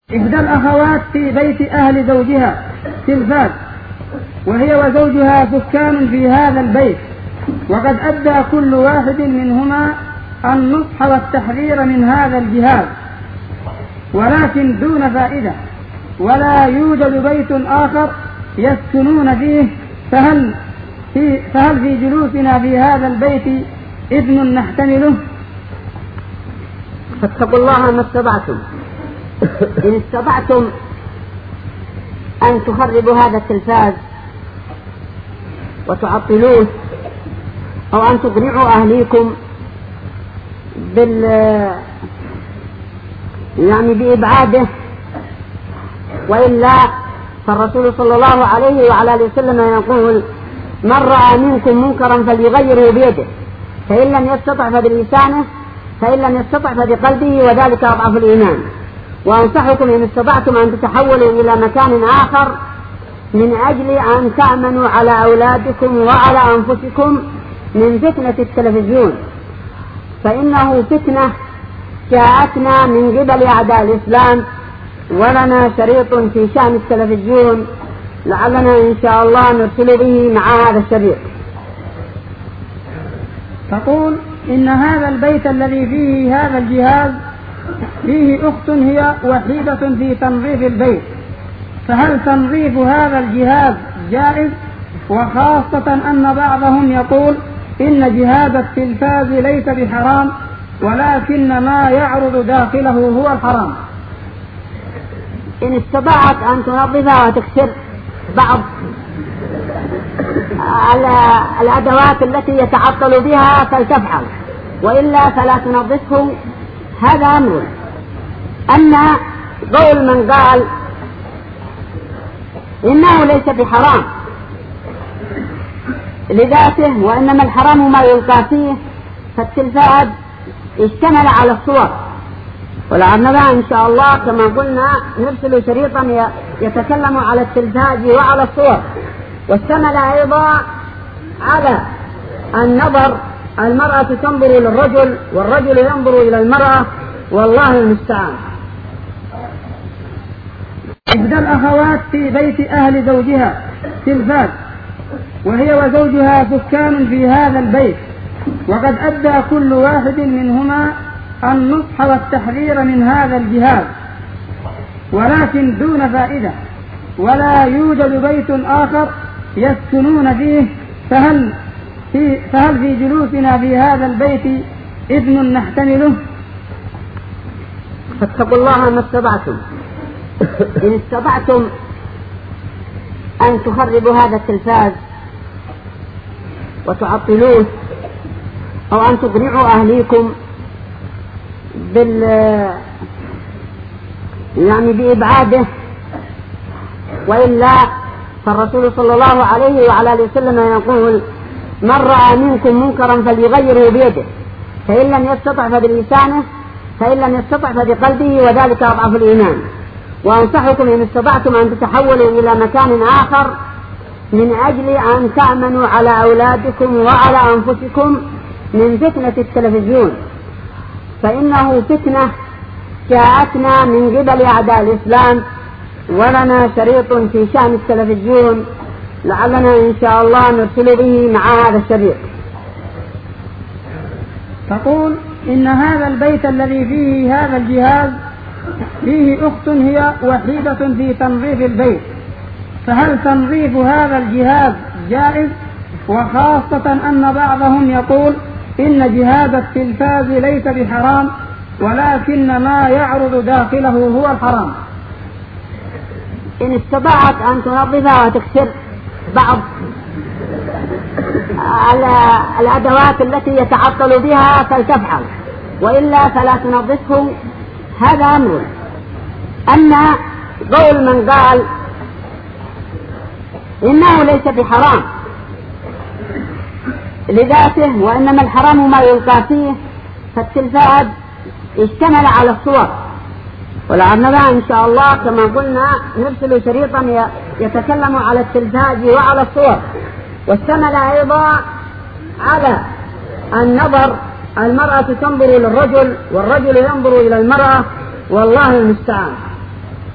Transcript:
إحدى الأخوات في بيت أهل زوجها تلفاز، وهي وزوجها سكان في هذا البيت، وقد أدى كل واحد منهما النصح والتحذير من هذا الجهاز، ولكن دون فائدة، ولا يوجد بيت آخر يسكنون فيه، فهل في جلوسنا في هذا البيت إذن نحتمله؟ فاتقوا الله ما استطعتم. إن استطعتم أن تخربوا هذا التلفاز وتعطلوه، أو أن تقنعوا أهليكم بإبعاده، وإلا فالرسول صلى الله عليه وعلى آله وسلم يقول: من رأى منكم منكرا فليغيره بيده، فإن لم يستطع فبلسانه، فإن لم يستطع فبقلبه، وذلك أضعف الإيمان. وأنصحكم إن استطعتم أن تتحولوا إلى مكان آخر من أجل أن تأمنوا على أولادكم وعلى أنفسكم من فتنة التلفزيون، فإنه فتنة جاءتنا من قبل أعداء الإسلام، ولنا شريط في شأن التلفزيون لعلنا إن شاء الله نرسل به مع هذا الشريط. تقول: إن هذا البيت الذي فيه هذا الجهاز فيه أخت هي وحيدة في تنظيف البيت، فهل تنظيف هذا الجهاز جائز؟ وخاصة أن بعضهم يقول إن جهاز التلفاز ليس بحرام، ولكن ما يعرض داخله هو الحرام. إن استطاعت أن تنظفها وتكسر بعض الأدوات التي يتعطل بها فلتفعل، وإلا فلا تنظفه. هذا أمر. أما قول من قال إنه ليس بحرام لذاته، وإنما الحرام ما يلقى فيه، فالتلفاز اشتمل على الصور، ولعلنا إن شاء الله كما قلنا نرسل شريطا يتكلم على التلفاز وعلى الصور، واشتمل أيضا على النظر، المرأة تنظر إلى الرجل والرجل ينظر إلى المرأة، والله المستعان. إحدى الأخوات في بيت أهل زوجها تلفاز، وهي وزوجها سكان في هذا البيت، وقد أدى كل واحد منهما النصح والتحذير من هذا الجهاز، ولكن دون فائدة، ولا يوجد بيت آخر يسكنون فيه، فهل في جلوسنا في هذا البيت إذن نحتمله؟ فاتقوا الله ما استطعتم. إن استطعتم أن تخربوا هذا التلفاز وتعطلوه، أو أن تقنعوا أهليكم بإبعاده، وإلا فالرسول صلى الله عليه وعلى آله وسلم يقول: من رأى منكم منكرا فليغيره بيده، فإن لم يستطع فبلسانه، فإن لم يستطع فبقلبه، وذلك أضعف الإيمان. وأنصحكم إن استطعتم أن تتحولوا إلى مكان آخر من أجل أن تأمنوا على أولادكم وعلى أنفسكم من فتنة التلفزيون، فإنه فتنة جاءتنا من قبل أعداء الإسلام، ولنا شريط في شأن التلفزيون لعلنا إن شاء الله نرسل به مع هذا الشريط. تقول: إن هذا البيت الذي فيه هذا الجهاز فيه أخت هي وحيدة في تنظيف البيت، فهل تنظيف هذا الجهاز جائز؟ وخاصة أن بعضهم يقول إن جهاز التلفاز ليس بحرام، ولكن ما يعرض داخله هو الحرام. إن استطاعت أن تنظفها وتكسر بعض الأدوات التي يتعطل بها فلتفعل، وإلا فلا تنظفه. هذا أمر. أما قول من قال إنه ليس بحرام لذاته، وإنما الحرام ما يلقى فيه، فالتلفاز اشتمل على الصور، ولعلنا إن شاء الله كما قلنا نرسل شريطا يتكلم على التلفاز وعلى الصور، واشتمل أيضا على النظر، المرأة تنظر إلى الرجل والرجل ينظر إلى المرأة، والله المستعان.